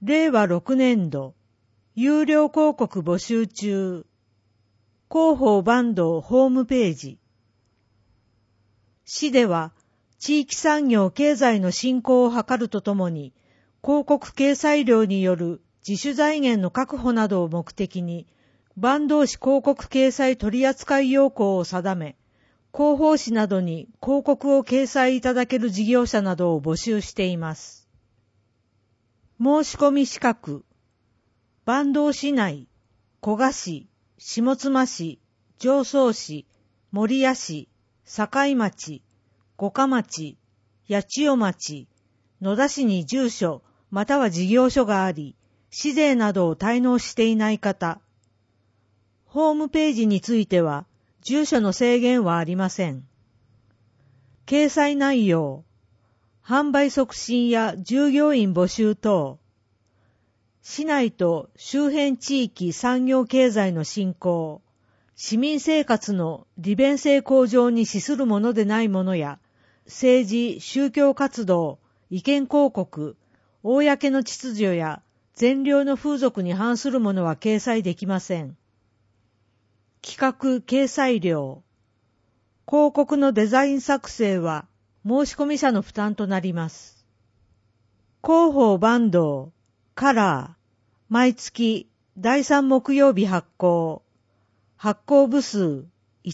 令和6年度、有料広告募集中。広報坂東ホームページ。市では、地域産業経済の振興を図るとともに、広告掲載料による自主財源の確保などを目的に、坂東市広告掲載取扱要項を定め、広報誌などに広告を掲載いただける事業者などを募集しています。申し込み資格、坂東市内、古河市、下妻市、常総市、守谷市、境町、五霞町、八千代町、野田市に住所または事業所があり、市税などを滞納していない方。ホームページについては、住所の制限はありません。掲載内容、販売促進や従業員募集等、市内と周辺地域産業経済の振興、市民生活の利便性向上に資するものでないものや、政治・宗教活動、意見広告、公の秩序や善良の風俗に反するものは掲載できません。企画・掲載料。広告のデザイン作成は申し込み者の負担となります。広報坂東、カラー、毎月第3木曜日発行。発行部数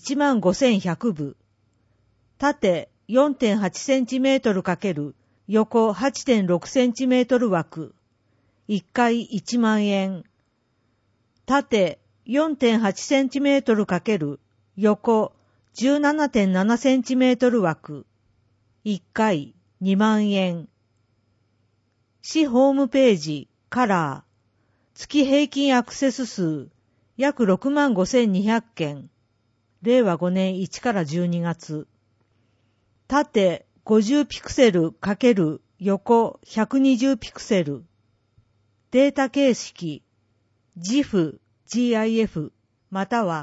15,100部。縦 4.8 センチメートル×横 8.6 センチメートル枠。1回1万円。縦 4.8 センチメートル×横 17.7 センチメートル枠。1回2万円。市ホームページカラー。月平均アクセス数約65,200件。令和5年1から12月。縦50ピクセル×横120ピクセル。データ形式 GIF、または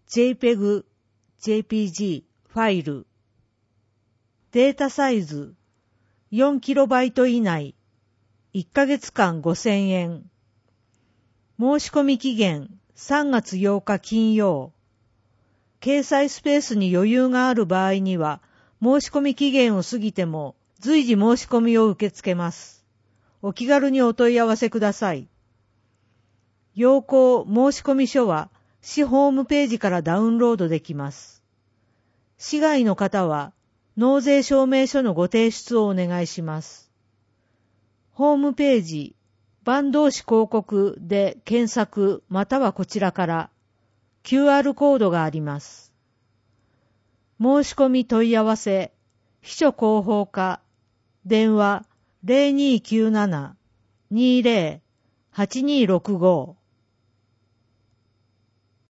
JPEG、ファイル。データサイズ 4KB 以内。1ヶ月間5,000円。申し込み期限3月8日金曜。掲載スペースに余裕がある場合には、申し込み期限を過ぎても随時申し込みを受け付けます。お気軽にお問い合わせください。要項申し込み書は市ホームページからダウンロードできます。市外の方は納税証明書のご提出をお願いします。ホームページ坂東市広告で検索またはこちらから QR コードがあります。申し込み問い合わせ、秘書広報課、電話 0297-20-8265